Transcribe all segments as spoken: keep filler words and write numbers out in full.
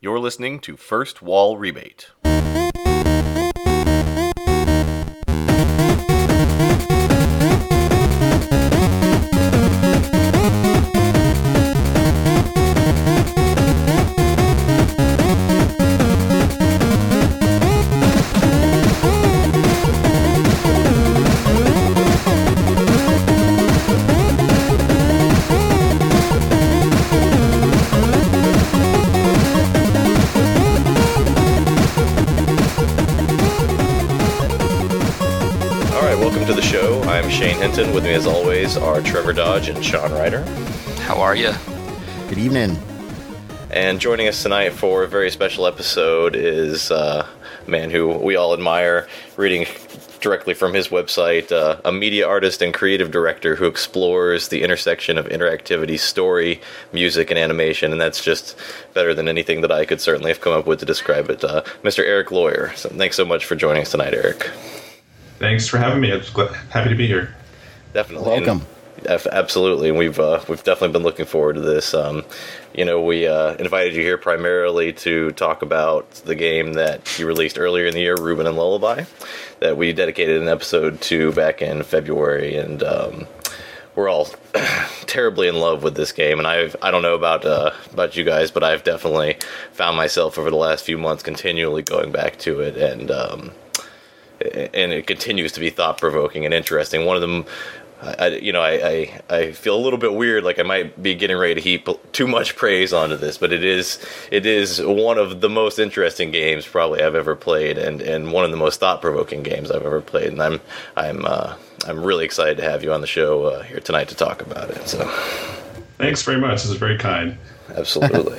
You're listening to First Wall Rebate. I'm Shane Hinton. With me, as always, are Trevor Dodge and Sean Ryder. How are you? Good evening. And joining us tonight for a very special episode is uh, a man who we all admire, reading directly from his website, uh, a media artist and creative director who explores the intersection of interactivity, story, music, and animation, and that's just better than anything that I could certainly have come up with to describe it. Uh, Mister Eric Loyer. So thanks so much for joining us tonight, Eric. Thanks for having me. I'm happy to be here. Definitely. Welcome. And, absolutely. And we've uh, we've definitely been looking forward to this. Um, you know, we uh, invited you here primarily to talk about the game that you released earlier in the year, Reuben and Lullaby, that we dedicated an episode to back in February. And um, we're all terribly in love with this game. And I've, I don't know about uh, about you guys, but I've definitely found myself over the last few months continually going back to it. And um and it continues to be thought-provoking and interesting. One of them, I, you know, I, I, I feel a little bit weird, like I might be getting ready to heap too much praise onto this, but it is it is one of the most interesting games probably I've ever played, and, and one of the most thought-provoking games I've ever played. And I'm I'm uh, I'm really excited to have you on the show uh, here tonight to talk about it. So, thanks very much. This is very kind. Absolutely.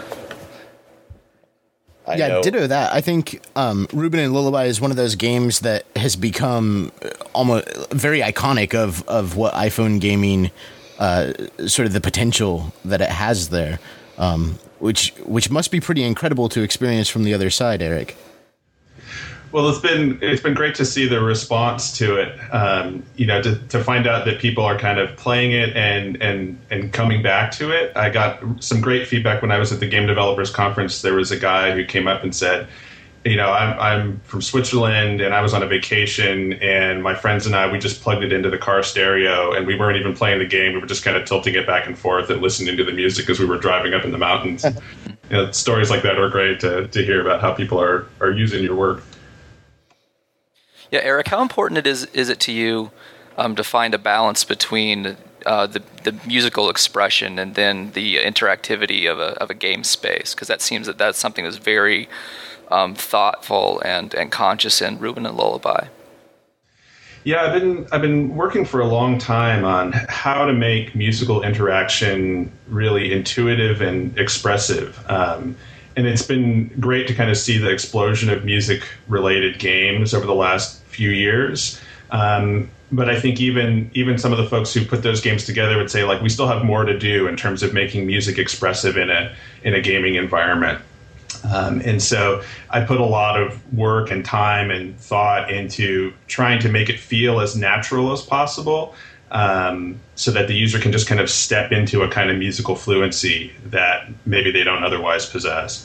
I yeah, know. ditto that. I think um, Reuben and Lullaby is one of those games that has become almost very iconic of, of what iPhone gaming, uh, sort of the potential that it has there, um, which which must be pretty incredible to experience from the other side, Eric. Well, it's been it's been great to see the response to it. Um, you know, to, to find out that people are kind of playing it and and and coming back to it. I got some great feedback when I was at the Game Developers Conference. There was a guy who came up and said, you know, I'm I'm from Switzerland and I was on a vacation and my friends and I, we just plugged it into the car stereo and we weren't even playing the game. We were just kind of tilting it back and forth and listening to the music as we were driving up in the mountains. You know, stories like that are great to to hear about how people are are using your work. Yeah, Eric, how important it is is it to you um, to find a balance between uh, the the musical expression and then the interactivity of a of a game space? Because that seems that that's something that's very um, thoughtful and, and conscious in Reuben and Lullaby. Yeah, I've been I've been working for a long time on how to make musical interaction really intuitive and expressive. Um, And it's been great to kind of see the explosion of music-related games over the last few years. Um, but I think even even some of the folks who put those games together would say, like, we still have more to do in terms of making music expressive in a in a gaming environment. Um, and so I put a lot of work and time and thought into trying to make it feel as natural as possible. Um, so that the user can just kind of step into a kind of musical fluency that maybe they don't otherwise possess.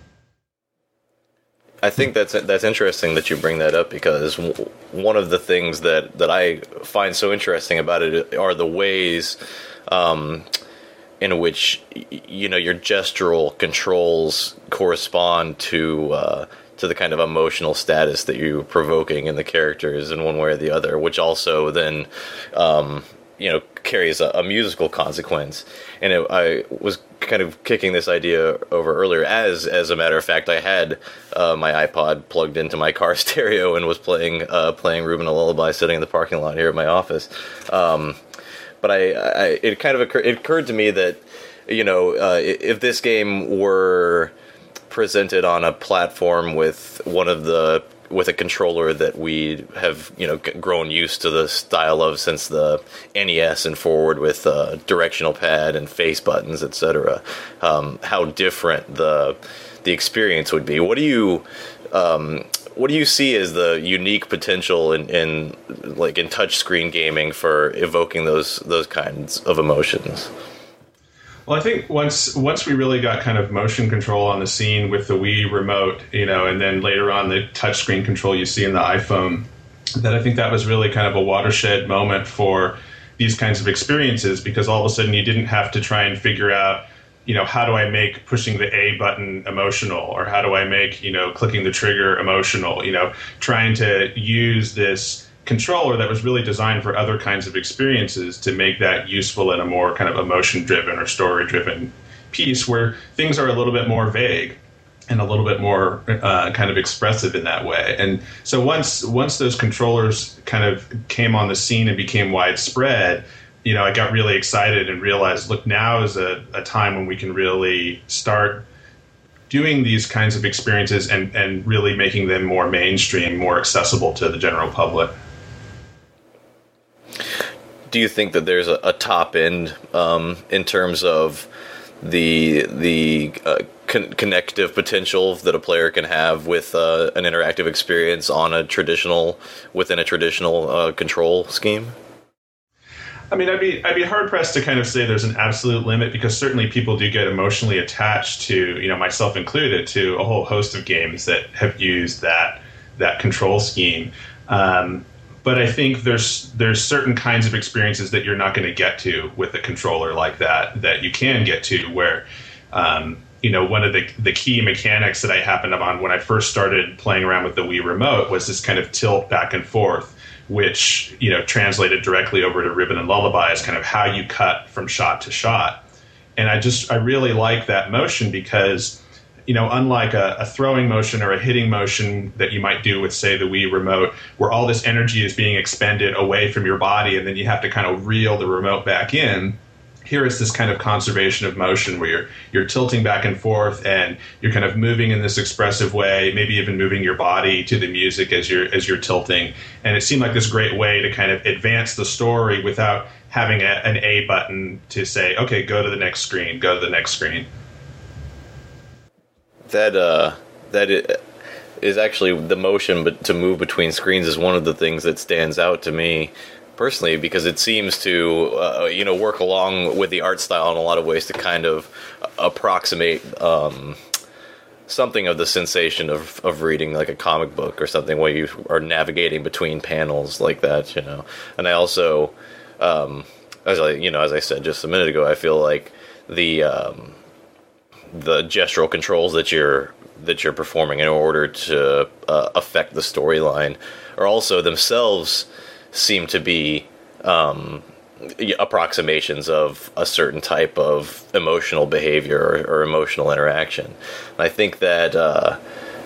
I think that's that's interesting that you bring that up, because w- one of the things that, that I find so interesting about it are the ways um, in which, you know, your gestural controls correspond to uh, to the kind of emotional status that you're provoking in the characters in one way or the other, which also then, um, you know, carries a, a musical consequence. And it, I was kind of kicking this idea over earlier. As as a matter of fact, I had uh, my iPod plugged into my car stereo and was playing uh, playing Reuben a Lullaby sitting in the parking lot here at my office. Um, but I, I it kind of occurred, it occurred to me that, you know, uh, if this game were presented on a platform with one of the with a controller that we have, you know, grown used to the style of since the N E S and forward, with uh, directional pad and face buttons, et cetera, um, how different the the experience would be. What do you um, what do you see as the unique potential in, in like in touchscreen gaming for evoking those those kinds of emotions? Well, I think once once we really got kind of motion control on the scene with the Wii remote, you know, and then later on the touchscreen control you see in the iPhone, that I think that was really kind of a watershed moment for these kinds of experiences, because all of a sudden you didn't have to try and figure out, you know, how do I make pushing the A button emotional, or how do I make, you know, clicking the trigger emotional, you know, trying to use this controller that was really designed for other kinds of experiences to make that useful in a more kind of emotion-driven or story-driven piece where things are a little bit more vague and a little bit more uh, kind of expressive in that way. And so once once those controllers kind of came on the scene and became widespread, you know, I got really excited and realized, look, now is a, a time when we can really start doing these kinds of experiences and, and really making them more mainstream, more accessible to the general public. Do you think that there's a, a top end um, in terms of the the uh, con- connective potential that a player can have with uh, an interactive experience on a traditional within a traditional uh, control scheme? I mean, I'd be I'd be hard pressed to kind of say there's an absolute limit, because certainly people do get emotionally attached to, you know, myself included, to a whole host of games that have used that that control scheme. Um, But I think there's there's certain kinds of experiences that you're not going to get to with a controller like that that you can get to, where, um, you know, one of the the key mechanics that I happened upon when I first started playing around with the Wii Remote was this kind of tilt back and forth, which, you know, translated directly over to Ribbon and Lullaby as kind of how you cut from shot to shot. And I just I really like that motion because, you know, unlike a, a throwing motion or a hitting motion that you might do with, say, the Wii Remote, where all this energy is being expended away from your body and then you have to kind of reel the remote back in, here is this kind of conservation of motion where you're you're tilting back and forth and you're kind of moving in this expressive way, maybe even moving your body to the music as you're as you're tilting. And it seemed like this great way to kind of advance the story without having a, an A button to say, okay, go to the next screen, go to the next screen. That uh, that is actually the motion, but to move between screens is one of the things that stands out to me personally, because it seems to uh, you know work along with the art style in a lot of ways to kind of approximate um, something of the sensation of of reading like a comic book or something, where you are navigating between panels like that, you know. And I also, um, as I you know as I said just a minute ago, I feel like the um, the gestural controls that you're that you're performing in order to uh, affect the storyline are also themselves seem to be um, approximations of a certain type of emotional behavior or, or emotional interaction. And I think that uh,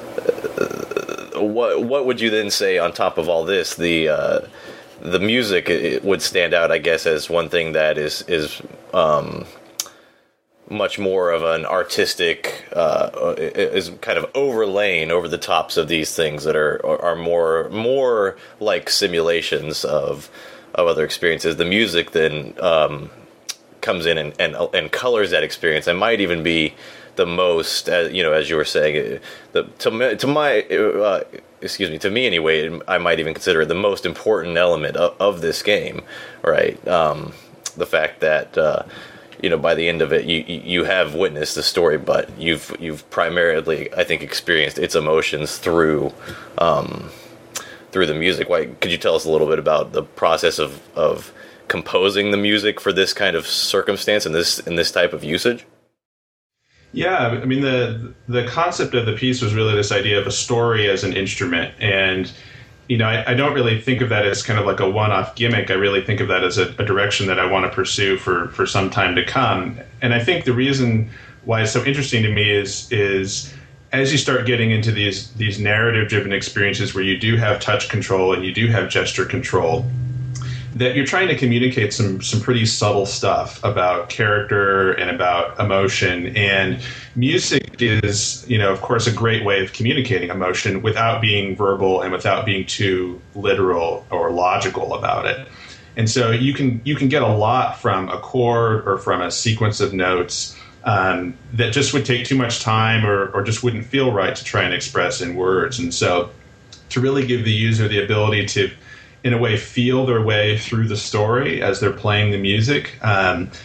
what what would you then say on top of all this? The uh, the music it would stand out, I guess, as one thing that is is um, much more of an artistic, uh, is kind of overlaying over the tops of these things that are are more more like simulations of of other experiences. The music then um, comes in and, and and colors that experience. It might even be the most, uh, you know, as you were saying, the to to my uh, excuse me, to me anyway, I might even consider it the most important element of, of this game, right? Um, the fact that. Uh, You know, by the end of it, you you have witnessed the story, but you've you've primarily, I think, experienced its emotions through um, through the music. Why could you tell us a little bit about the process of, of composing the music for this kind of circumstance and this in this type of usage? Yeah, I mean the the concept of the piece was really this idea of a story as an instrument, and you know, I, I don't really think of that as kind of like a one-off gimmick. I really think of that as a, a direction that I want to pursue for, for some time to come. And I think the reason why it's so interesting to me is is as you start getting into these these narrative-driven experiences where you do have touch control and you do have gesture control, that you're trying to communicate some some pretty subtle stuff about character and about emotion. And music is, you know, of course, a great way of communicating emotion without being verbal and without being too literal or logical about it. And so you can you can get a lot from a chord or from a sequence of notes um, that just would take too much time or, or just wouldn't feel right to try and express in words. And so to really give the user the ability to, in a way, feel their way through the story as they're playing the music, um,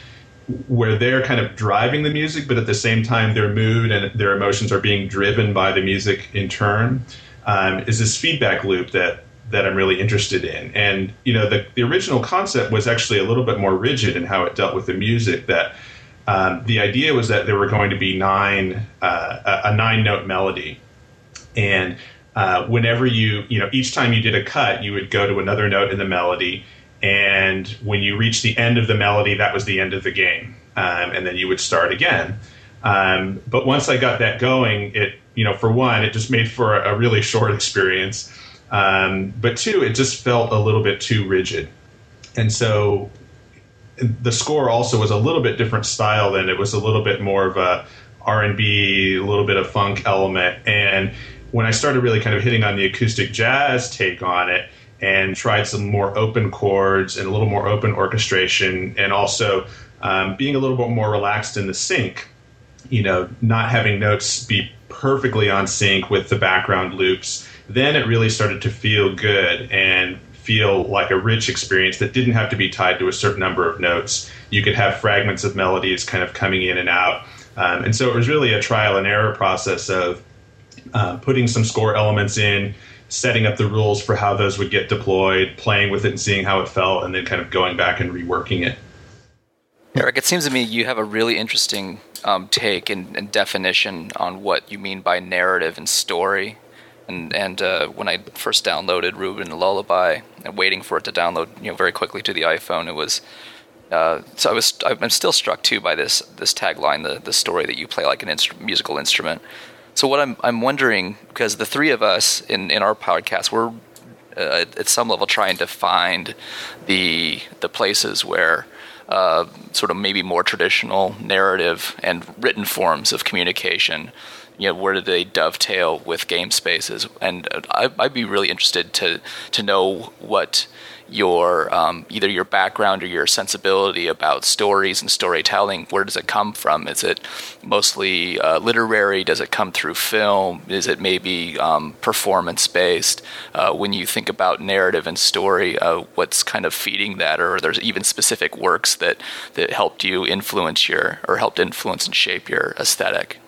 where they're kind of driving the music, but at the same time their mood and their emotions are being driven by the music in turn, um, is this feedback loop that that I'm really interested in. And, you know, the, the original concept was actually a little bit more rigid in how it dealt with the music, that um, the idea was that there were going to be nine, uh, a, a nine note melody. And uh, whenever you, you know, each time you did a cut, you would go to another note in the melody. And when you reached the end of the melody, that was the end of the game. Um, and then you would start again. Um, but once I got that going, it, you know, for one, it just made for a, a really short experience. Um, but two, it just felt a little bit too rigid. And so the score also was a little bit different style than it was a little bit more of a R and B, a little bit of funk element. And when I started really kind of hitting on the acoustic jazz take on it and tried some more open chords and a little more open orchestration, and also um, being a little bit more relaxed in the sync, you know, not having notes be perfectly on sync with the background loops, then it really started to feel good and feel like a rich experience that didn't have to be tied to a certain number of notes. You could have fragments of melodies kind of coming in and out. Um, and so it was really a trial and error process of uh, putting some score elements in, setting up the rules for how those would get deployed, playing with it and seeing how it felt, and then kind of going back and reworking it. Eric, it seems to me you have a really interesting um, take and, and definition on what you mean by narrative and story. And and uh, when I first downloaded Ruben and Lullaby, and waiting for it to download, you know, very quickly to the iPhone, it was uh, so I was I'm still struck too by this this tagline, the the story that you play like an instru- musical instrument. So what I'm I'm wondering, because the three of us in, in our podcast, we're uh, at some level trying to find the the places where uh, sort of maybe more traditional narrative and written forms of communication, you know, where do they dovetail with game spaces? And I, I'd be really interested to to know what your um, either your background or your sensibility about stories and storytelling. Where does it come from? Is it mostly uh, literary? Does it come through film? Is it maybe um, performance based? Uh, when you think about narrative and story, uh, what's kind of feeding that? Or there's even specific works that that helped you influence your or helped influence and shape your aesthetic?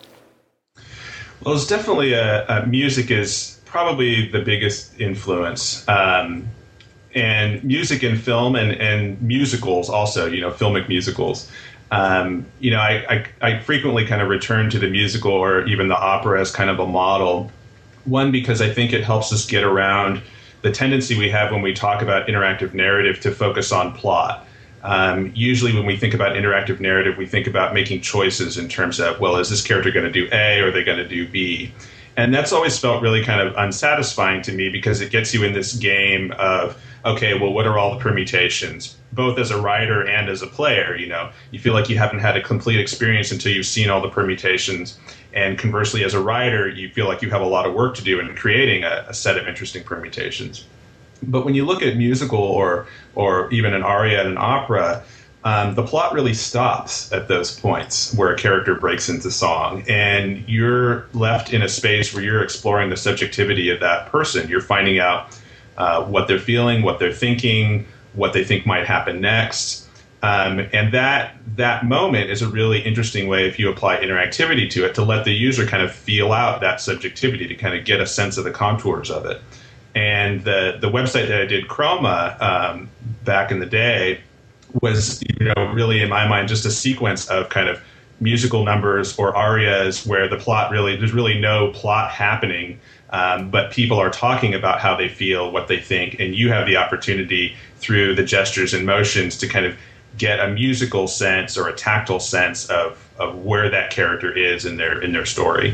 Well, it's definitely a, a music is probably the biggest influence, um, and music and film and, and musicals also, you know, filmic musicals. Um, you know, I, I, I frequently kind of return to the musical or even the opera as kind of a model. One, because I think it helps us get around the tendency we have when we talk about interactive narrative to focus on plot. Um, usually when we think about interactive narrative, we think about making choices in terms of, well, is this character going to do A or are they going to do B? And that's always felt really kind of unsatisfying to me, because it gets you in this game of, okay, well, what are all the permutations? Both as a writer and as a player, you know, you feel like you haven't had a complete experience until you've seen all the permutations. And conversely, as a writer, you feel like you have a lot of work to do in creating a, a set of interesting permutations. But when you look at musical or or even an aria and an opera, um, the plot really stops at those points where a character breaks into song, and you're left in a space where you're exploring the subjectivity of that person. You're finding out uh, what they're feeling, what they're thinking, what they think might happen next. Um, and that that moment is a really interesting way, if you apply interactivity to it, to let the user kind of feel out that subjectivity, to kind of get a sense of the contours of it. And the the website that I did, Chroma, um, back in the day, was, you know, really in my mind just a sequence of kind of musical numbers or arias where the plot really, there's really no plot happening, um, but people are talking about how they feel, what they think, and you have the opportunity through the gestures and motions to kind of get a musical sense or a tactile sense of, of where that character is in their in their story.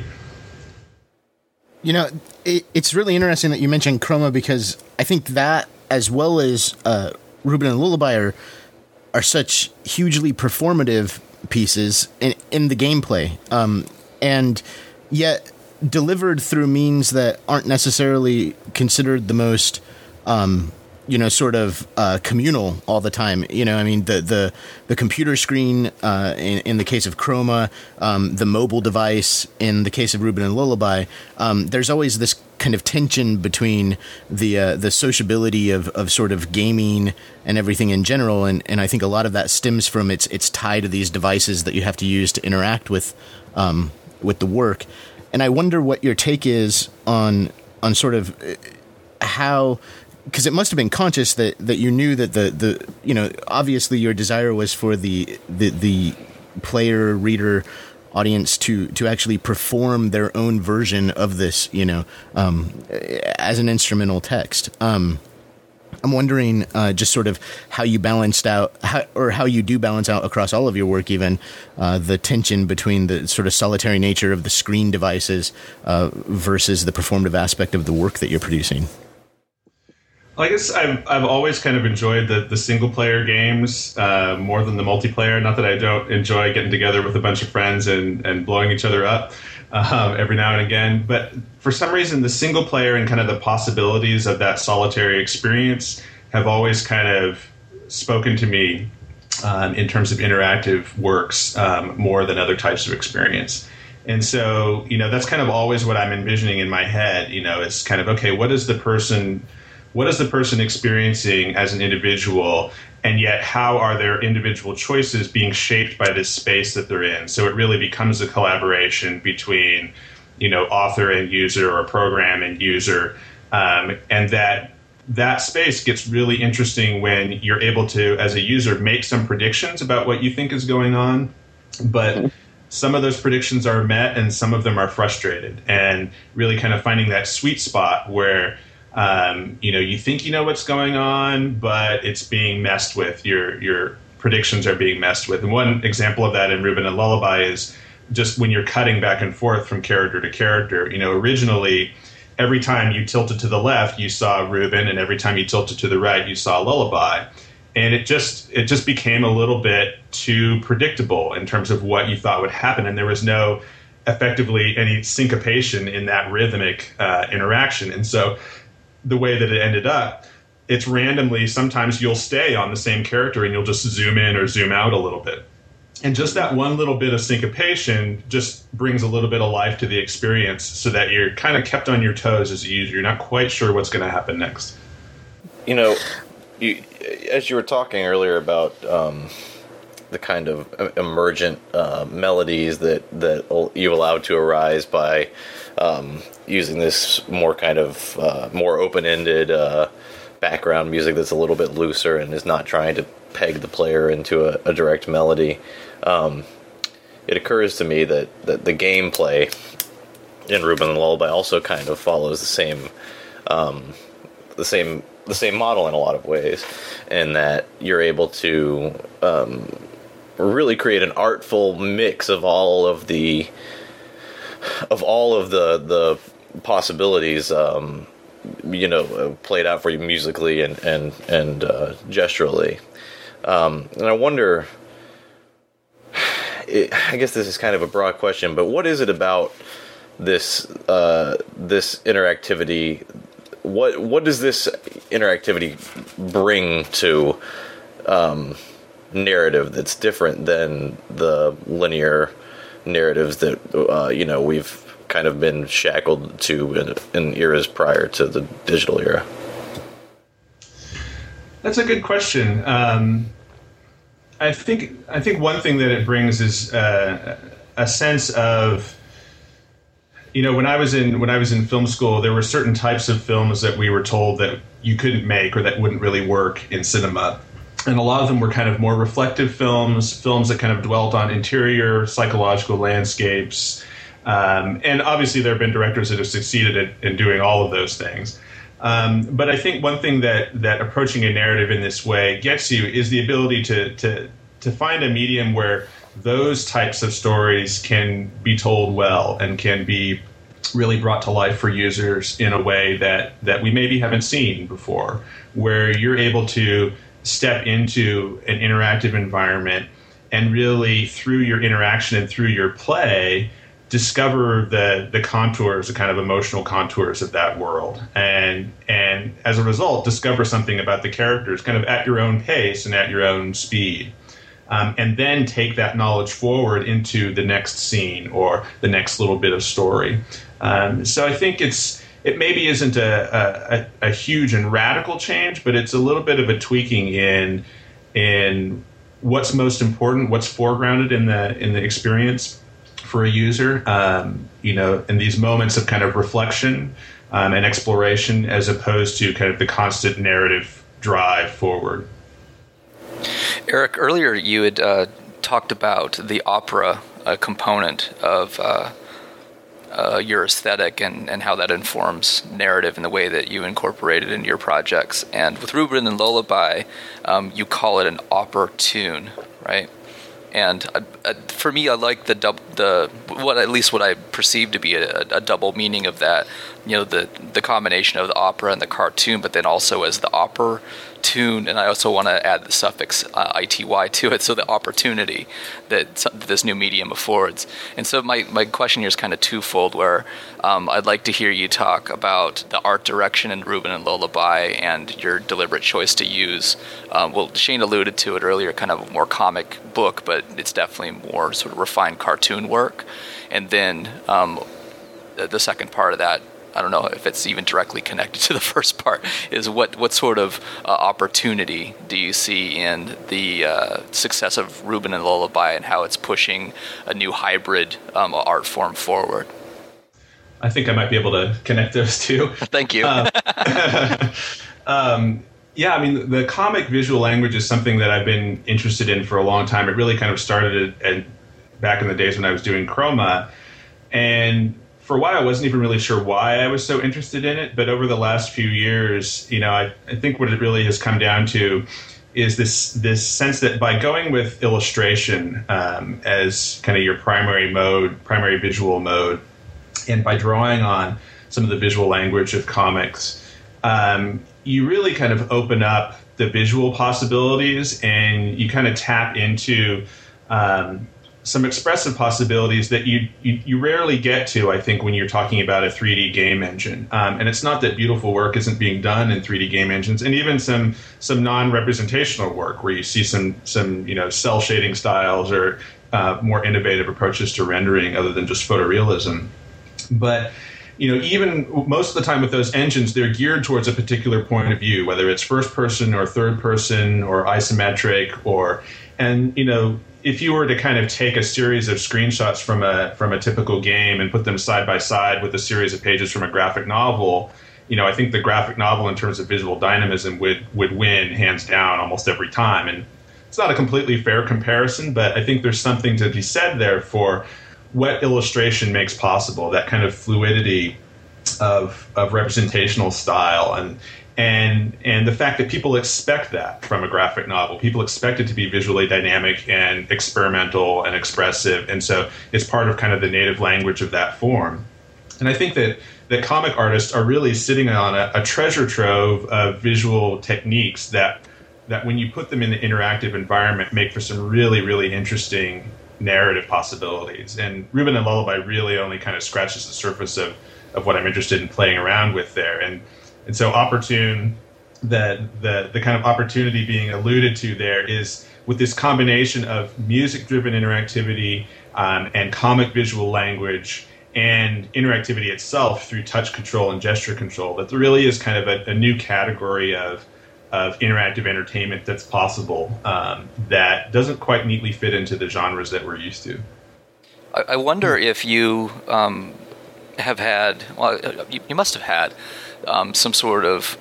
You know, it, it's really interesting that you mentioned Chroma, because I think that, as well as uh, Ruben and Lullaby, are, are such hugely performative pieces in, in the gameplay, um, and yet delivered through means that aren't necessarily considered the most um, you know, sort of uh, communal all the time. You know, I mean, the the, the computer screen uh, in, in the case of Chroma, um, the mobile device in the case of Ruben and Lullaby. Um, there's always this kind of tension between the uh, the sociability of, of sort of gaming and everything in general, and, and I think a lot of that stems from its its tie to these devices that you have to use to interact with um, with the work. And I wonder what your take is on on sort of how. Because it must have been conscious that, that you knew that the, the you know obviously your desire was for the the, the player reader audience to, to actually perform their own version of this, you know, um, as an instrumental text. Um, I'm wondering uh, just sort of how you balanced out, how, or how you do balance out across all of your work, even uh, the tension between the sort of solitary nature of the screen devices uh, versus the performative aspect of the work that you're producing. I guess I've I've always kind of enjoyed the, the single player games uh, more than the multiplayer. Not that I don't enjoy getting together with a bunch of friends and, and blowing each other up um, every now and again. But for some reason, the single player and kind of the possibilities of that solitary experience have always kind of spoken to me um, in terms of interactive works um, more than other types of experience. And so, you know, that's kind of always what I'm envisioning in my head. You know, it's kind of, okay, what is the person... What is the person experiencing as an individual, and yet how are their individual choices being shaped by this space that they're in? So it really becomes a collaboration between, you know, author and user or program and user, um, and that that space gets really interesting when you're able to, as a user, make some predictions about what you think is going on, but some of those predictions are met and some of them are frustrated, and really kind of finding that sweet spot where Um, you know, you think you know what's going on, but it's being messed with. Your your predictions are being messed with. And one example of that in Ruben and Lullaby is just when you're cutting back and forth from character to character. You know, originally, every time you tilted to the left, you saw Ruben, and every time you tilted to the right, you saw Lullaby. And it just it just became a little bit too predictable in terms of what you thought would happen, and there was no effectively any syncopation in that rhythmic uh, interaction. And so the way that it ended up, it's randomly, sometimes you'll stay on the same character and you'll just zoom in or zoom out a little bit. And just that one little bit of syncopation just brings a little bit of life to the experience so that you're kind of kept on your toes as a user. You're not quite sure what's going to happen next. You know, you, as you were talking earlier about um, the kind of emergent uh, melodies that, that you allowed to arise by um, using this more kind of uh, more open-ended uh, background music that's a little bit looser and is not trying to peg the player into a, a direct melody. Um, it occurs to me that, that the gameplay in Ruben and Lullaby also kind of follows the same um, the same the same model in a lot of ways, and that you're able to um, really create an artful mix of all of the of all of the the possibilities, um, you know, played out for you musically and and and uh, gesturally. Um, and I wonder, it, I guess this is kind of a broad question, but what is it about this uh, this interactivity? What what does this interactivity bring to um, narrative that's different than the linear narratives that uh, you know we've kind of been shackled to in, in eras prior to the digital era? That's a good question. Um, I think I think one thing that it brings is uh, a sense of, you know, when I was in when I was in film school, there were certain types of films that we were told that you couldn't make or that wouldn't really work in cinema. And a lot of them were kind of more reflective films, films that kind of dwelt on interior psychological landscapes. Um, and obviously there have been directors that have succeeded at, in doing all of those things. Um, but I think one thing that, that approaching a narrative in this way gets you is the ability to, to, to find a medium where those types of stories can be told well and can be really brought to life for users in a way that, that we maybe haven't seen before, where you're able to step into an interactive environment and really, through your interaction and through your play, discover the the contours, the kind of emotional contours of that world, and and as a result, discover something about the characters, kind of at your own pace and at your own speed, um, and then take that knowledge forward into the next scene or the next little bit of story. Um, so I think it's it maybe isn't a, a a huge and radical change, but it's a little bit of a tweaking in in what's most important, what's foregrounded in the in the experience for a user, um, you know, in these moments of kind of reflection um, and exploration, as opposed to kind of the constant narrative drive forward. Eric, earlier you had uh, talked about the opera uh, component of uh, uh, your aesthetic and, and how that informs narrative in the way that you incorporate it into your projects. And with Rubin and Lullaby, um, you call it an opera tune, right? And uh, uh, for me, I like the dub, the what at least what I perceive to be a, a double meaning of that. You know, the the combination of the opera and the cartoon, but then also as the opera tune. And I also want to add the suffix uh, ity to it, so the opportunity that this new medium affords. And so my, my question here is kind of twofold, where um, I'd like to hear you talk about the art direction in Rubin and Lullaby and your deliberate choice to use, um, well, Shane alluded to it earlier, kind of a more comic book, but it's definitely more sort of refined cartoon work. And then um, the, the second part of that, I don't know if it's even directly connected to the first part, is what, what sort of uh, opportunity do you see in the uh, success of Rubin and Lullaby and how it's pushing a new hybrid um, art form forward? I think I might be able to connect those two. Thank you. Um, um, yeah, I mean, the comic visual language is something that I've been interested in for a long time. It really kind of started at, at, back in the days when I was doing Chroma. And for a while, I wasn't even really sure why I was so interested in it. But over the last few years, you know, I, I think what it really has come down to is this this sense that by going with illustration um, as kind of your primary mode, primary visual mode, and by drawing on some of the visual language of comics, um, you really kind of open up the visual possibilities, and you kind of tap into um, some expressive possibilities that you, you you rarely get to, I think, when you're talking about a three D game engine. Um, and it's not that beautiful work isn't being done in three D game engines, and even some some non-representational work where you see some some you know cell shading styles or uh, more innovative approaches to rendering other than just photorealism. But you know, even most of the time with those engines, they're geared towards a particular point of view, whether it's first person or third person or isometric, or and you know. If you were to kind of take a series of screenshots from a from a typical game and put them side by side with a series of pages from a graphic novel, you know, I think the graphic novel in terms of visual dynamism would would win hands down almost every time. And it's not a completely fair comparison, but I think there's something to be said there for what illustration makes possible, that kind of fluidity of of representational style, and and and the fact that people expect that from a graphic novel. People expect it to be visually dynamic and experimental and expressive, and so it's part of kind of the native language of that form. And I think that that comic artists are really sitting on a, a treasure trove of visual techniques that that when you put them in the interactive environment make for some really, really interesting narrative possibilities. And Rubin and Lullaby really only kind of scratches the surface of, of what I'm interested in playing around with there. And And so opportune, the, the the kind of opportunity being alluded to there is with this combination of music-driven interactivity um, and comic visual language and interactivity itself through touch control and gesture control, that there really is kind of a, a new category of of interactive entertainment that's possible um, that doesn't quite neatly fit into the genres that we're used to. I, I wonder if you um, have had, well, you, you must have had, Um, some sort of,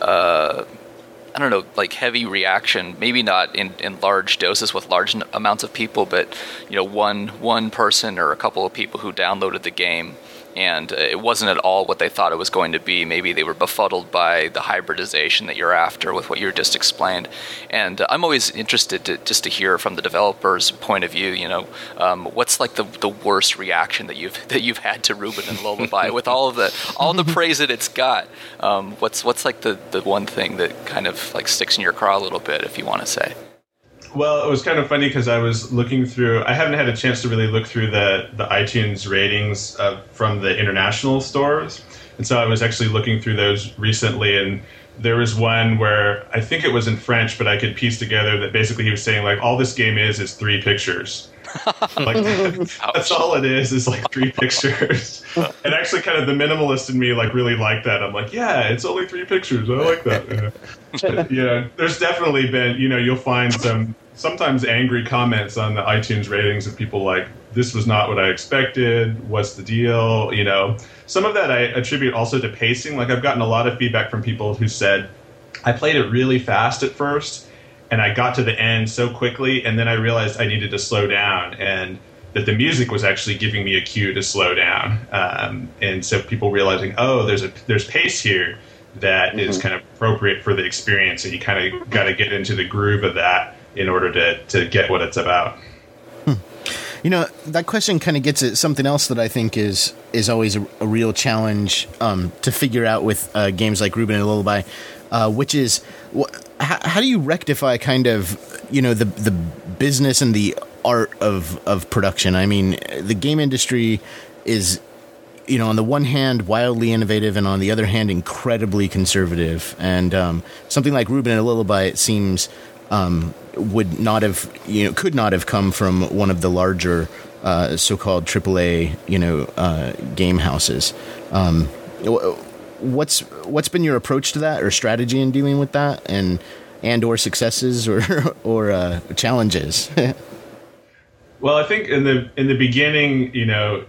uh, I don't know, like heavy reaction, maybe not in, in large doses with large n- amounts of people, but, you know, one one person or a couple of people who downloaded the game and uh, it wasn't at all what they thought it was going to be. Maybe they were befuddled by the hybridization that you're after with what you just explained. And uh, I'm always interested to just to hear from the developer's point of view, you know, um, what's like the, the worst reaction that you've that you've had to Rubin and Lullaby with all of the all the praise that it's got. Um, what's what's like the, the one thing that kind of like sticks in your craw a little bit, if you want to say? Well, it was kind of funny because I was looking through. I haven't had a chance to really look through the the iTunes ratings uh, from the international stores, and so I was actually looking through those recently. And there was one where I think it was in French, but I could piece together that basically he was saying like all this game is is three pictures. Like that's all it is is like three pictures. And actually, kind of the minimalist in me like really liked that. I'm like, yeah, it's only three pictures. I like that. Yeah. But, yeah, there's definitely been, you know, you'll find some sometimes angry comments on the iTunes ratings of people like, this was not what I expected. What's the deal? You know, some of that I attribute also to pacing. Like I've gotten a lot of feedback from people who said, I played it really fast at first. And I got to the end so quickly, and then I realized I needed to slow down, and that the music was actually giving me a cue to slow down. Um, and so people realizing, oh, there's a there's pace here that mm-hmm. is kind of appropriate for the experience, and you kind of got to get into the groove of that in order to to get what it's about. Hmm. You know, that question kind of gets at something else that I think is is always a, a real challenge um, to figure out with uh, games like Ruben and Lullaby, uh, which is wh- how, how do you rectify kind of, you know, the the business and the art of of production? I mean, the game industry is, you know, on the one hand wildly innovative, and on the other hand incredibly conservative. And um, something like Ruben and a Lullaby, it seems, um, would not have, you know, could not have come from one of the larger uh, so-called triple A, you know, uh, game houses. Um, what's what's been your approach to that, or strategy in dealing with that, and and or successes or or uh, challenges? Well, I think in the in the beginning, you know,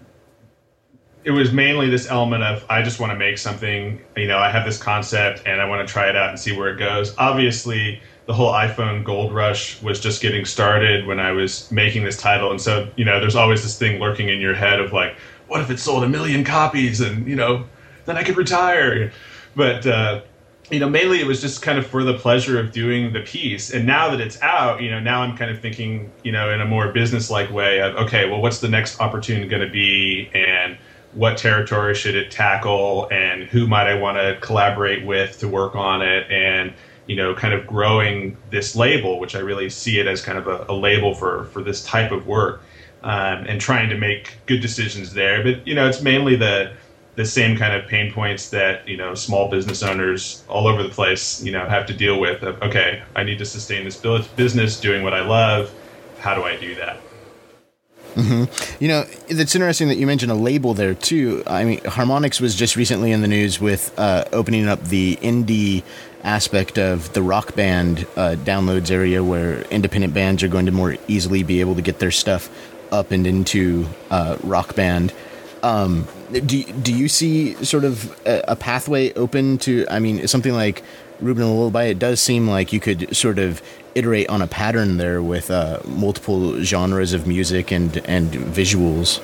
it was mainly this element of I just want to make something. You know, I have this concept and I want to try it out and see where it goes. Obviously, the whole iPhone gold rush was just getting started when I was making this title, and so you know, there's always this thing lurking in your head of like, what if it sold a million copies, and you know, then I could retire. But uh, you know, mainly it was just kind of for the pleasure of doing the piece. And now that it's out, you know, now I'm kind of thinking, you know, in a more business-like way of, okay, well, what's the next opportunity going to be, and what territory should it tackle, and who might I want to collaborate with to work on it, and you know, kind of growing this label, which I really see it as kind of a, a label for for this type of work, um, and trying to make good decisions there. But you know, it's mainly the the same kind of pain points that, you know, small business owners all over the place, you know, have to deal with. Of, okay, I need to sustain this business doing what I love. How do I do that? Mm-hmm. You know, it's interesting that you mentioned a label there too. I mean, Harmonix was just recently in the news with uh, opening up the indie aspect of the Rock Band uh, downloads area, where independent bands are going to more easily be able to get their stuff up and into uh, Rock Band. Um, do do you see sort of a, a pathway open to, I mean, something like Ruben and Lullaby? It does seem like you could sort of iterate on a pattern there with uh, multiple genres of music and, and visuals.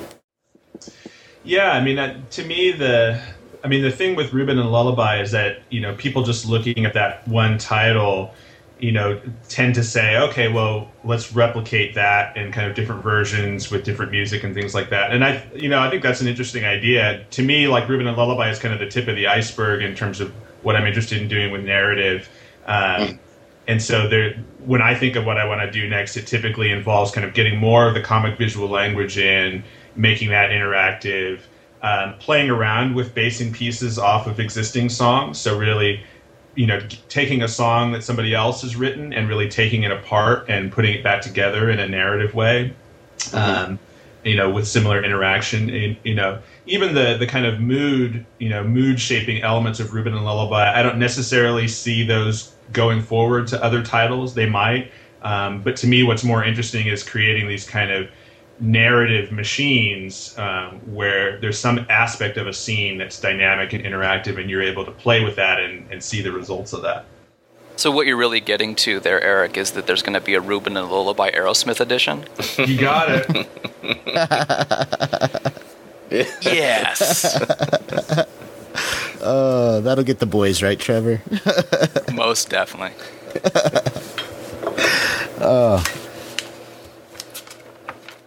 Yeah, I mean, uh, to me, the I mean, the thing with Ruben and Lullaby is that, you know, people just looking at that one title, you know, tend to say, okay, well, let's replicate that in kind of different versions with different music and things like that. And I, you know, I think that's an interesting idea. To me, like Ruben and Lullaby is kind of the tip of the iceberg in terms of what I'm interested in doing with narrative. Um, mm. And so there, when I think of what I want to do next, it typically involves kind of getting more of the comic visual language in, making that interactive, um, playing around with basing pieces off of existing songs. So really, you know, taking a song that somebody else has written and really taking it apart and putting it back together in a narrative way, mm-hmm. um, you know, with similar interaction. And, you know, even the the kind of mood, you know, mood shaping elements of Ruben and Lullaby, I don't necessarily see those going forward to other titles. They might, um, but to me, what's more interesting is creating these kind of narrative machines um, where there's some aspect of a scene that's dynamic and interactive, and you're able to play with that and, and see the results of that. So what you're really getting to there, Eric, is that there's going to be a Ruben and Lullaby Aerosmith edition? You got it. Yes. Oh, that'll get the boys right, Trevor. Most definitely. Oh.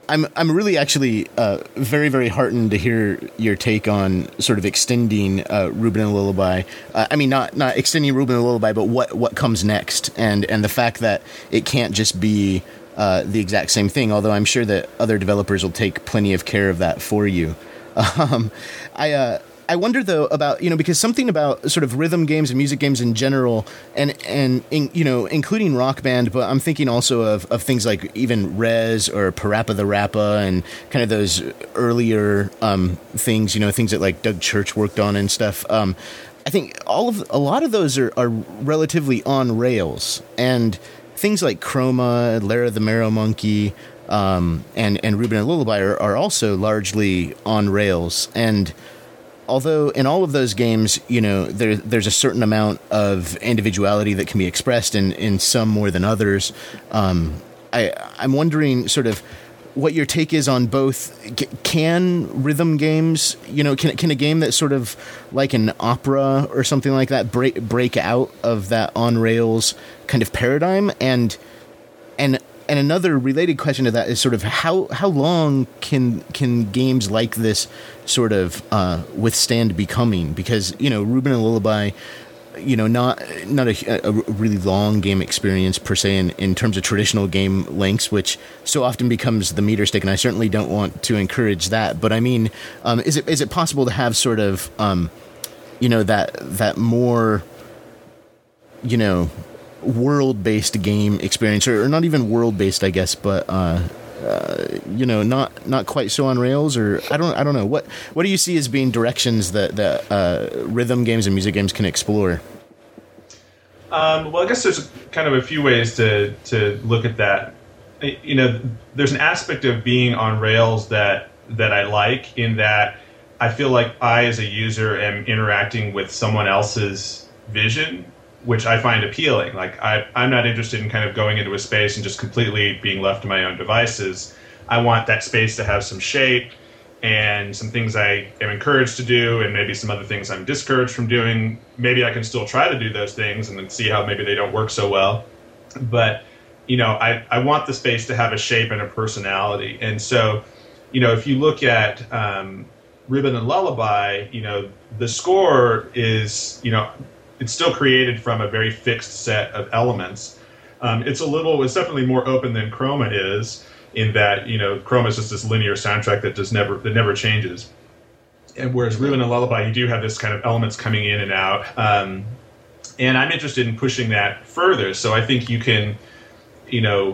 I'm I'm really actually uh, very very heartened to hear your take on sort of extending uh, Ruben and Lullaby. Uh, I mean, not not extending Ruben and Lullaby, but what what comes next, and and the fact that it can't just be uh, the exact same thing. Although I'm sure that other developers will take plenty of care of that for you. Um, I. Uh, I wonder though about, you know, because something about sort of rhythm games and music games in general, and and in, you know, including Rock Band, but I'm thinking also of, of things like even Rez or Parappa the Rappa and kind of those earlier um, things, you know, things that like Doug Church worked on and stuff. Um, I think all of a lot of those are, are relatively on rails, and things like Chroma, Lara the Marrow Monkey, um, and and Ruben and Lullaby are, are also largely on rails. And although in all of those games, you know, there, there's a certain amount of individuality that can be expressed in, in some more than others. Um, I, I'm wondering sort of what your take is on both. Can rhythm games, you know, can can a game that's sort of like an opera or something like that break break out of that on rails kind of paradigm? And and And another related question to that is sort of how, how long can can games like this sort of uh, withstand becoming? Because, you know, Ruben and Lullaby, you know, not not a, a really long game experience per se in, in terms of traditional game lengths, which so often becomes the meter stick, and I certainly don't want to encourage that. But I mean, um, is it is it possible to have sort of, um, you know, that that more, you know, world-based game experience, or, or not even world-based, I guess, but uh, uh, you know, not not quite so on rails, or I don't I don't know what what do you see as being directions that that uh, rhythm games and music games can explore? Um, well, I guess there's kind of a few ways to to look at that. You know, there's an aspect of being on rails that that I like, in that I feel like I, as a user, am interacting with someone else's vision, which I find appealing. Like, I, I'm not interested in kind of going into a space and just completely being left to my own devices. I want that space to have some shape and some things I am encouraged to do, and maybe some other things I'm discouraged from doing. Maybe I can still try to do those things and then see how maybe they don't work so well. But, you know, I, I want the space to have a shape and a personality. And so, you know, if you look at um, Ruben and Lullaby, you know, the score is, you know, it's still created from a very fixed set of elements. Um, it's a little, it's definitely more open than Chroma is, in that, you know, Chroma is just this linear soundtrack that just never, that never changes. And whereas Ruben and Lullaby, you do have this kind of elements coming in and out. Um, and I'm interested in pushing that further. So I think you can, you know,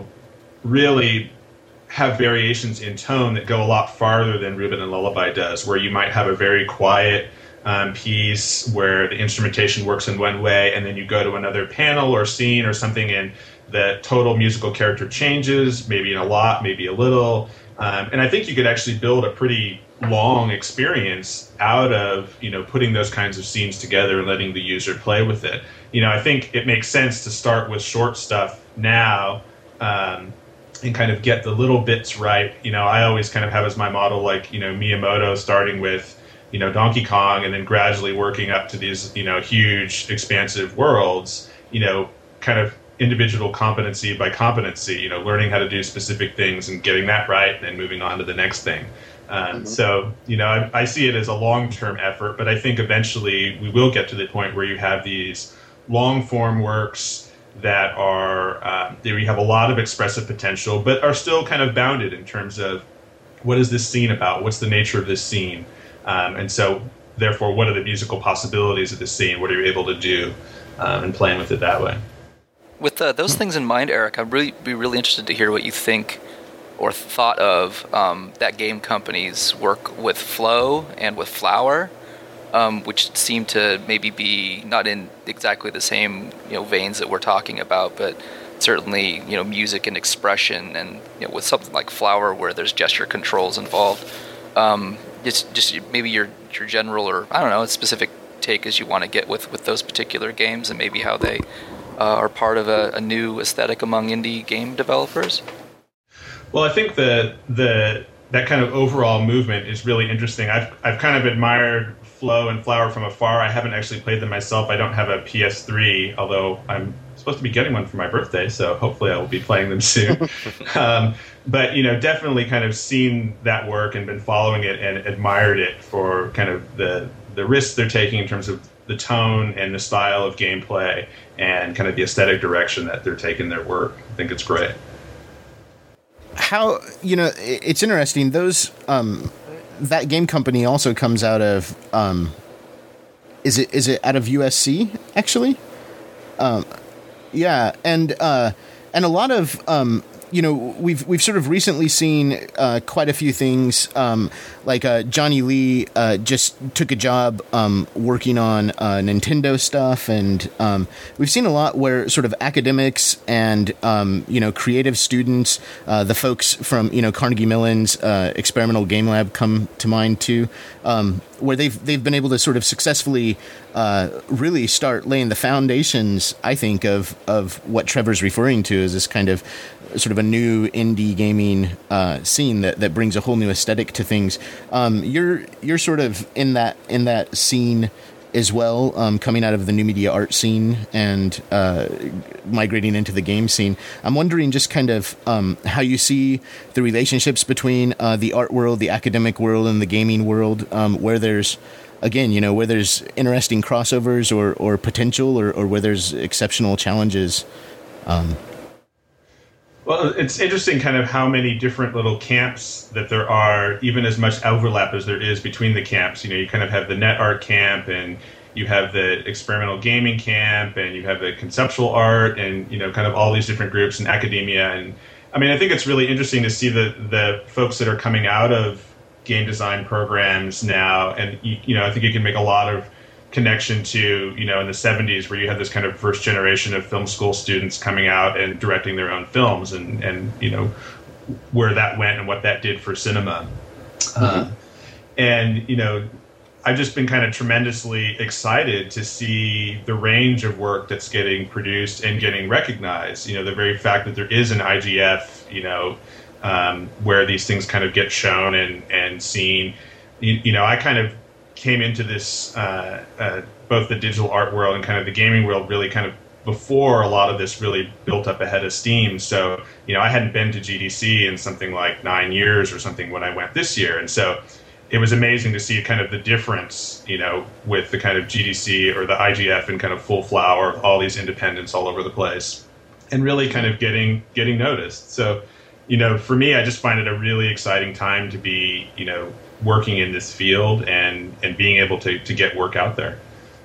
really have variations in tone that go a lot farther than Ruben and Lullaby does, where you might have a very quiet Um, piece where the instrumentation works in one way, and then you go to another panel or scene or something, and the total musical character changes, maybe in a lot, maybe a little. Um, and I think you could actually build a pretty long experience out of, you know, putting those kinds of scenes together and letting the user play with it. You know, I think it makes sense to start with short stuff now, um, and kind of get the little bits right. You know, I always kind of have as my model, like, you know, Miyamoto starting with, you know, Donkey Kong, and then gradually working up to these, you know, huge, expansive worlds, you know, kind of individual competency by competency, you know, learning how to do specific things and getting that right, and then moving on to the next thing. Um, mm-hmm. So, you know, I, I see it as a long-term effort, but I think eventually we will get to the point where you have these long-form works that are, um, there you have a lot of expressive potential, but are still kind of bounded in terms of, what is this scene about? What's the nature of this scene? Um, and so, therefore, what are the musical possibilities of this scene? What are you able to do, um, and playing with it that way? With uh, those things in mind, Eric, I'd really be really interested to hear what you think or thought of um, that game company's work with Flow and with Flower, um, which seem to maybe be not in exactly the same, you know, veins that we're talking about, but certainly, you know, music and expression, and, you know, with something like Flower where there's gesture controls involved. Um, just, just maybe your your general, or I don't know, a specific take as you want to get with, with those particular games, and maybe how they uh, are part of a, a new aesthetic among indie game developers. Well, I think the the that kind of overall movement is really interesting. I've I've kind of admired Flow and Flower from afar. I haven't actually played them myself. I don't have a P S three, although I'm supposed to be getting one for my birthday, so hopefully I will be playing them soon. um, but you know, definitely kind of seen that work and been following it and admired it for kind of the the risks they're taking in terms of the tone and the style of gameplay and kind of the aesthetic direction that they're taking their work. I think it's great. How, you know, it's interesting. Those um, that game company also comes out of um, is it is it out of U S C actually? Um, yeah, and uh, and a lot of um, you know, we've we've sort of recently seen uh, quite a few things. Um, like uh, Johnny Lee uh, just took a job um, working on uh, Nintendo stuff, and um, we've seen a lot where sort of academics and um, you know, creative students, uh, the folks from, you know, Carnegie Mellon's uh, Experimental Game Lab come to mind too, um, where they've they've been able to sort of successfully uh, really start laying the foundations, I think, of of what Trevor's referring to as this kind of sort of a new indie gaming uh, scene that, that brings a whole new aesthetic to things. Um, you're you're sort of in that in that scene as well, um, coming out of the new media art scene and uh, migrating into the game scene. I'm wondering just kind of um, how you see the relationships between uh, the art world, the academic world, and the gaming world, um, where there's, again, you know, where there's interesting crossovers or, or potential, or, or where there's exceptional challenges. Um, Well, it's interesting kind of how many different little camps that there are, even as much overlap as there is between the camps. You know, you kind of have the net art camp, and you have the experimental gaming camp, and you have the conceptual art, and, you know, kind of all these different groups in academia. And I mean, I think it's really interesting to see the, the folks that are coming out of game design programs now. And, you, you know, I think you can make a lot of connection to, you know, in the seventies, where you had this kind of first generation of film school students coming out and directing their own films, and, and you know, where that went and what that did for cinema. Mm-hmm. Uh, and, you know, I've just been kind of tremendously excited to see the range of work that's getting produced and getting recognized. You know, the very fact that there is an I G F, you know, um, where these things kind of get shown and, and seen. You, you know, I kind of came into this, uh, uh, both the digital art world and kind of the gaming world, really kind of before a lot of this really built up ahead of steam. So, you know, I hadn't been to G D C in something like nine years or something when I went this year. And so it was amazing to see kind of the difference, you know, with the kind of G D C or the I G F and kind of full flower, all these independents all over the place, and really kind of getting getting noticed. So, you know, for me, I just find it a really exciting time to be, you know, working in this field and, and being able to, to get work out there.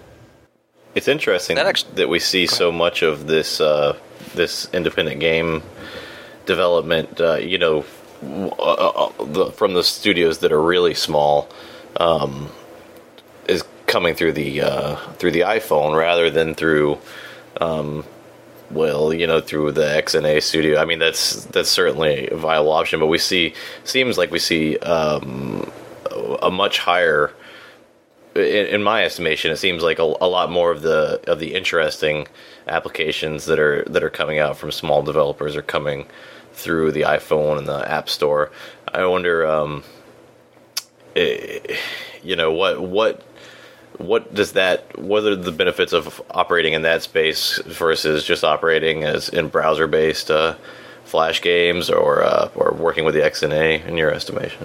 It's interesting that, actually, that we see so much of this uh, this independent game development, uh, you know, uh, the, from the studios that are really small, um, is coming through the uh, through the iPhone rather than through, um, well, you know, through the X N A studio. I mean, that's that's certainly a viable option, but we see seems like we see um, a much higher. In, in my estimation, it seems like a, a lot more of the of the interesting applications that are that are coming out from small developers are coming through the iPhone and the App Store. I wonder, um, it, you know, what what what does that? What are the benefits of operating in that space versus just operating as in browser based uh, Flash games, or uh, or working with the X N A, in your estimation?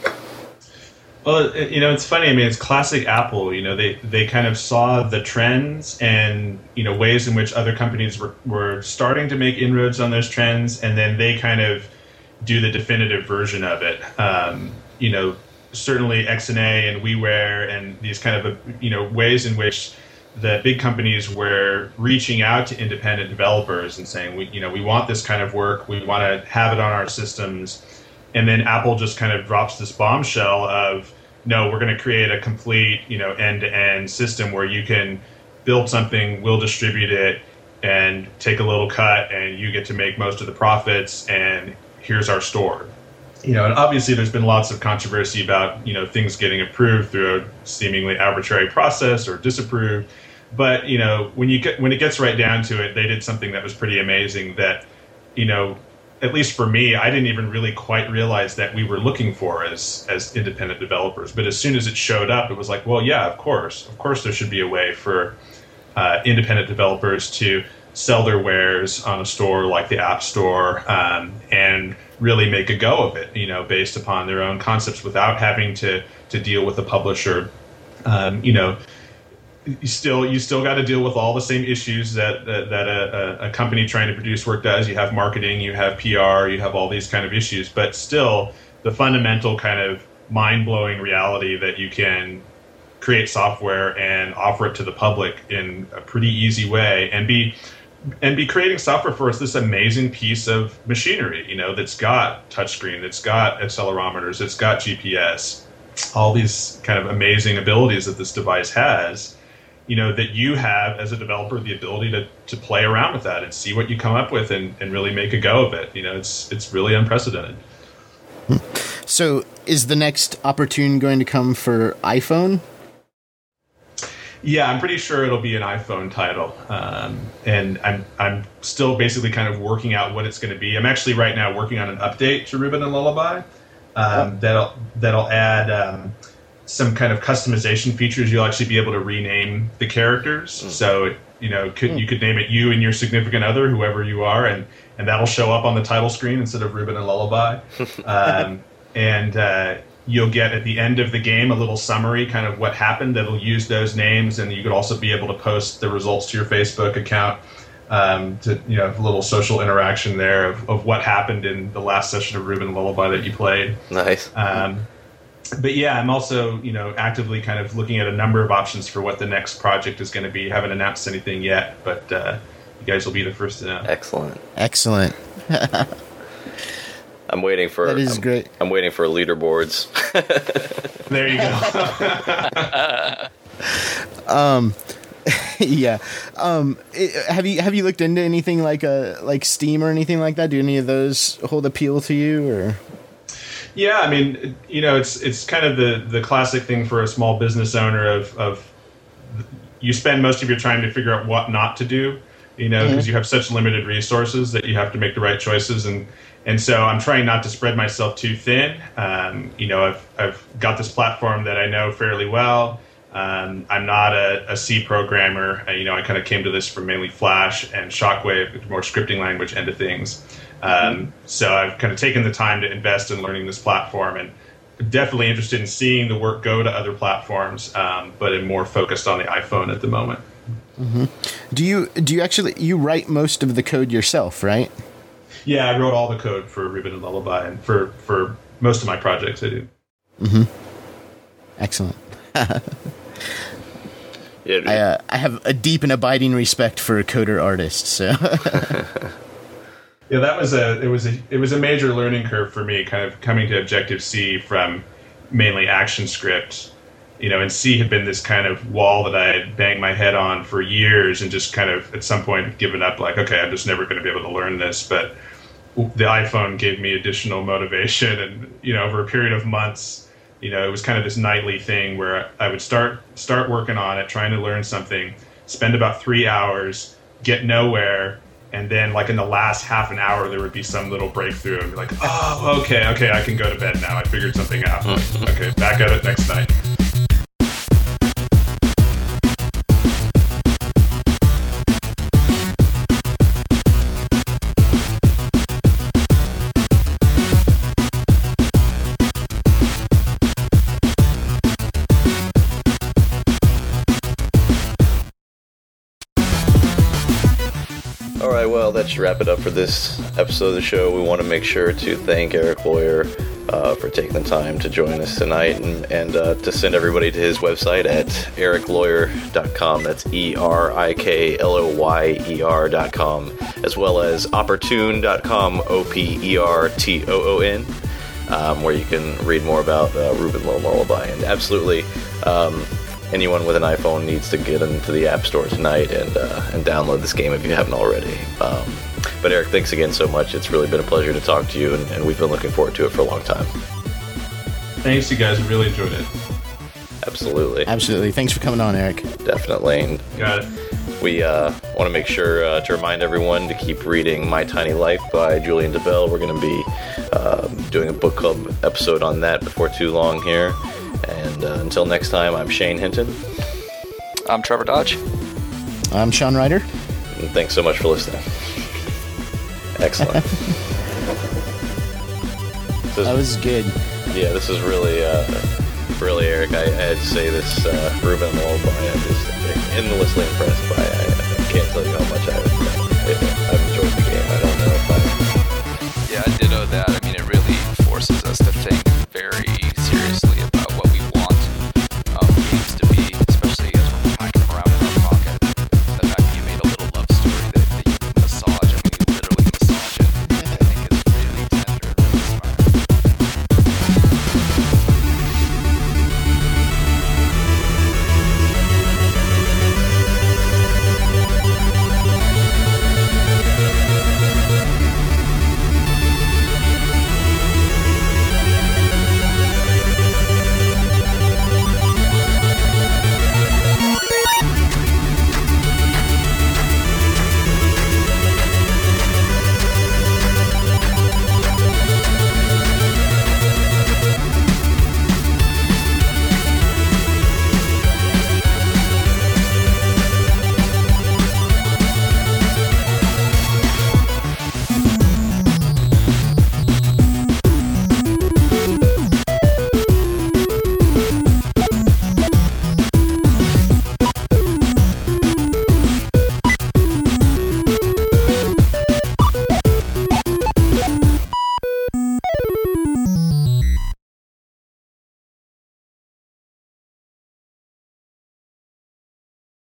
Well, you know, it's funny. I mean, it's classic Apple. You know, they, they kind of saw the trends and, you know, ways in which other companies were, were starting to make inroads on those trends, and then they kind of do the definitive version of it. Um, you know, certainly X N A and WiiWare and these kind of, you know, ways in which the big companies were reaching out to independent developers and saying, we, you know, we want this kind of work. We want to have it on our systems. And then Apple just kind of drops this bombshell of, no, we're going to create a complete, you know, end-to-end system where you can build something, we'll distribute it, and take a little cut, and you get to make most of the profits, and here's our store. You know, and obviously there's been lots of controversy about, you know, things getting approved through a seemingly arbitrary process or disapproved. But, you know, when you get, when it gets right down to it, they did something that was pretty amazing that, you know, at least for me, I didn't even really quite realize that we were looking for as as independent developers. But as soon as it showed up, it was like, well, yeah, of course. Of course there should be a way for uh, independent developers to sell their wares on a store like the App Store, um, and really make a go of it, you know, based upon their own concepts without having to to deal with a publisher. Um, you know, you still you still got to deal with all the same issues that that, that a, a company trying to produce work does. You have marketing, you have P R, you have all these kind of issues, but still the fundamental kind of mind-blowing reality that you can create software and offer it to the public in a pretty easy way, and be and be creating software for us, this amazing piece of machinery, you know, that's got touchscreen, that's got accelerometers, it's got G P S, all these kind of amazing abilities that this device has, you know, that you have as a developer the ability to, to play around with that and see what you come up with and, and really make a go of it. You know, it's it's really unprecedented. So is the next Opportune going to come for iPhone? Yeah, I'm pretty sure it'll be an iPhone title, um, and I'm I'm still basically kind of working out what it's going to be. I'm actually right now working on an update to Rubin and Lullaby um, that'll that'll add um, some kind of customization features. You'll actually be able to rename the characters, mm. so you know could, mm. you could name it you and your significant other, whoever you are, and and that'll show up on the title screen instead of Rubin and Lullaby, um, and. Uh, You'll get at the end of the game a little summary, kind of what happened, that'll use those names, and you could also be able to post the results to your Facebook account, um, to you know, a little social interaction there of, of what happened in the last session of Rubin Lullaby that you played. Nice. Um, but yeah, I'm also you know actively kind of looking at a number of options for what the next project is going to be. Haven't announced anything yet, but uh, you guys will be the first to know. Excellent. Excellent. I'm waiting for. That is I'm, great. I'm waiting for leaderboards. There you go. um, yeah. Um, it, have you have you looked into anything like a like Steam or anything like that? Do any of those hold appeal to you, or? Yeah, I mean, you know, it's it's kind of the the classic thing for a small business owner of of you spend most of your time to figure out what not to do, you know, because mm-hmm. you have such limited resources that you have to make the right choices. And And so I'm trying not to spread myself too thin. Um, you know, I've I've got this platform that I know fairly well. Um, I'm not a, a C programmer. Uh, you know, I kind of came to this from mainly Flash and Shockwave, the more scripting language end of things. Um, mm-hmm. So I've kind of taken the time to invest in learning this platform, and definitely interested in seeing the work go to other platforms, um, but I'm more focused on the iPhone at the moment. Mm-hmm. Do you do you actually you write most of the code yourself, right? Yeah, I wrote all the code for Rubin and Lullaby, and for, for most of my projects I do. Mm-hmm. Excellent. yeah, I, uh, I have a deep and abiding respect for coder artists. So. Yeah, that was a it was a it was a major learning curve for me, kind of coming to Objective C from mainly ActionScript. You know, and C had been this kind of wall that I had banged my head on for years, and just kind of at some point given up, like, okay, I'm just never going to be able to learn this. But the iPhone gave me additional motivation, and you know, over a period of months, you know, it was kind of this nightly thing where I would start start working on it, trying to learn something, spend about three hours, get nowhere, and then like in the last half an hour, there would be some little breakthrough, and be like, oh, okay, okay, I can go to bed now. I figured something out. Okay, back at it next night. Well, that should wrap it up for this episode of the show. We want to make sure to thank Eric Lawyer uh, for taking the time to join us tonight, and, and uh, to send everybody to his website at eric lawyer dot com. That's E R I K L O Y E R dot com, as well as opportune dot com, O P E R T O O N, um, where you can read more about uh, Rubin Lullaby. And absolutely, um, anyone with an iPhone needs to get into the App Store tonight and uh, and download this game if you haven't already. Um, but Eric, thanks again so much. It's really been a pleasure to talk to you, and, and we've been looking forward to it for a long time. Thanks, you guys. I really enjoyed it. Absolutely. Absolutely. Thanks for coming on, Eric. Definitely. Got it. We uh, want to make sure uh, to remind everyone to keep reading My Tiny Life by Julian DeBell. We're going to be uh, doing a book club episode on that before too long here. And uh, until next time, I'm Shane Hinton. I'm Trevor Dodge. I'm Sean Ryder. And thanks so much for listening. Excellent. This, That was good. yeah, this is really, uh, really, Eric. I, I had to say this, uh, Ruben Lullaby. I'm just endlessly impressed by. I